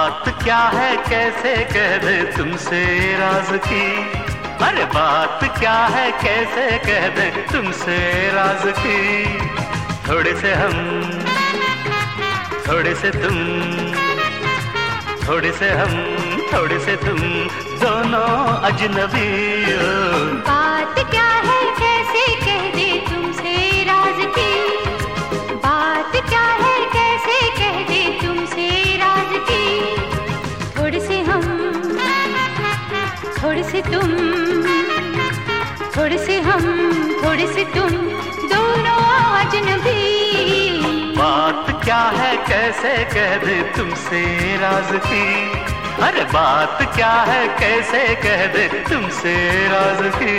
बात क्या है कैसे कह दे तुमसे राज की, अरे बात क्या है कैसे कह दे तुमसे राज की। थोड़े से हम, थोड़े से तुम, थोड़े से हम, थोड़े से तुम, दोनों अजनबी हो। बात क्या है कैसे कह दे तुमसे राज की, बात क्या है कैसे कह दे तुमसे राज की। थोड़े से हम, थोड़े से तुम, थोड़े से हम, थोड़े से तुम, दोनों अजनबी। बात क्या है कैसे कह दे तुमसे राज की, अरे बात क्या है कैसे कह दे तुमसे राज की।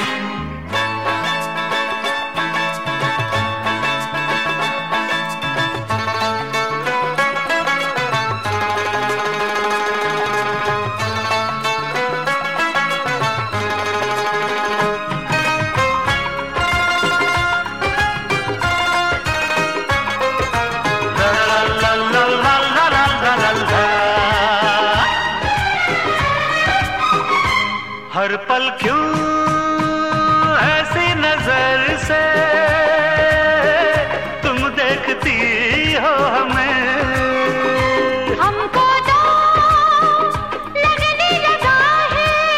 हर पल क्यों ऐसी नजर से तुम देखती हो हमें। हमको तो लगने लगा है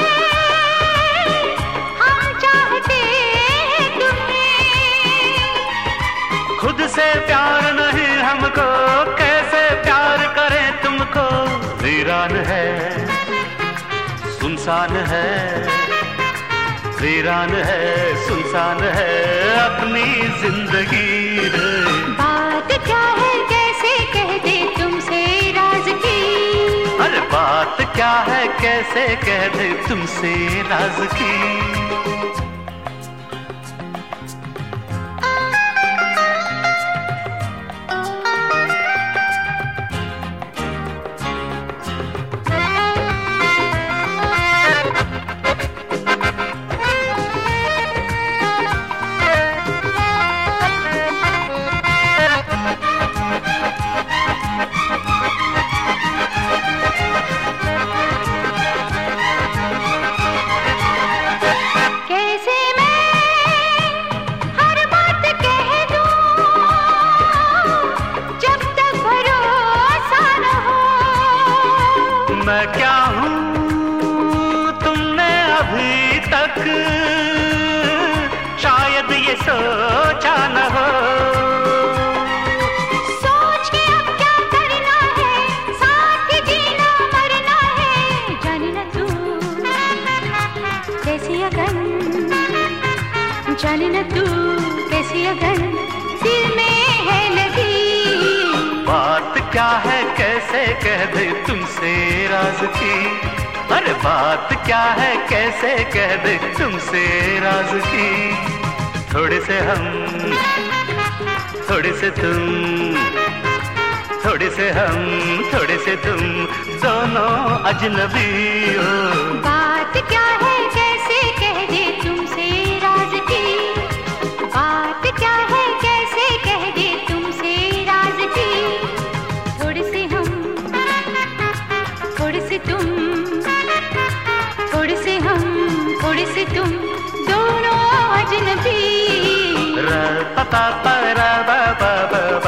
हम चाहते हैं तुम्हें। खुद से प्यार नहीं हमको, कैसे प्यार करें तुमको। वीरान है, सुनसान है, वीरान है, सुनसान है अपनी जिंदगी रे। बात क्या है कैसे कह दे तुमसे राज की, अरे बात क्या है कैसे कह दे तुमसे राज की। मैं क्या हूँ तुमने अभी तक शायद ये सोचा न हो। सोच के अब क्या करना है, साथ जीना मरना है। जाने न तू कैसी अगन, जाने न तू कैसी अगन दिल में है लगी। बात क्या है कैसे कह दे तुमसे राज की, अरे बात क्या है कैसे कह दे तुमसे राज की। थोड़े से हम, थोड़े से तुम, थोड़े से हम, थोड़े से तुम, दोनों अजनबी हो। बात क्या है कैसे कह दे तुमसे राज की, बात क्या है कैसे कह दे तुमसे राज की। थोड़े से हम, थोड़े से तुम, थोड़े से हम, थोड़े से तुम, दोनों अजनबी। रा पा पा रा बा बा बा